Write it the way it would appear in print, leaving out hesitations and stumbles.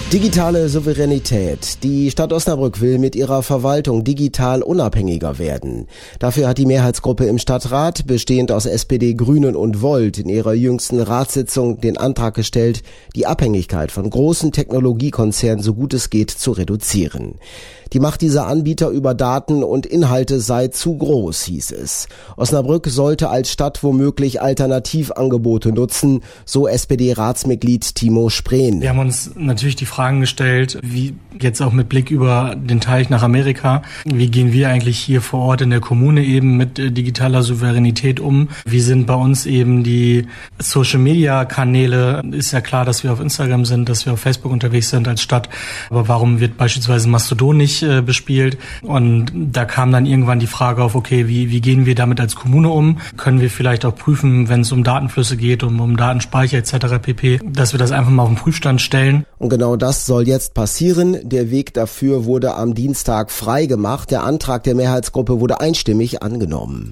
Digitale Souveränität. Die Stadt Osnabrück will mit ihrer Verwaltung digital unabhängiger werden. Dafür hat die Mehrheitsgruppe im Stadtrat, bestehend aus SPD, Grünen und Volt, in ihrer jüngsten Ratssitzung den Antrag gestellt, die Abhängigkeit von großen Technologiekonzernen so gut es geht zu reduzieren. Die Macht dieser Anbieter über Daten und Inhalte sei zu groß, hieß es. Osnabrück sollte als Stadt womöglich Alternativangebote nutzen, so SPD-Ratsmitglied Timo Sprehn. Wir haben uns natürlich die Fragen gestellt, wie jetzt auch mit Blick über den Teich nach Amerika, wie gehen wir eigentlich hier vor Ort in der Kommune eben mit digitaler Souveränität um? Wie sind bei uns eben die Social-Media-Kanäle? Ist ja klar, dass wir auf Instagram sind, dass wir auf Facebook unterwegs sind als Stadt. Aber warum wird beispielsweise Mastodon nicht bespielt? Und da kam dann irgendwann die Frage auf, okay, wie gehen wir damit als Kommune um? Können wir vielleicht auch prüfen, wenn es um Datenflüsse geht, um Datenspeicher etc. pp., dass wir das einfach mal auf den Prüfstand stellen? Und genau das soll jetzt passieren. Der Weg dafür wurde am Dienstag freigemacht. Der Antrag der Mehrheitsgruppe wurde einstimmig angenommen.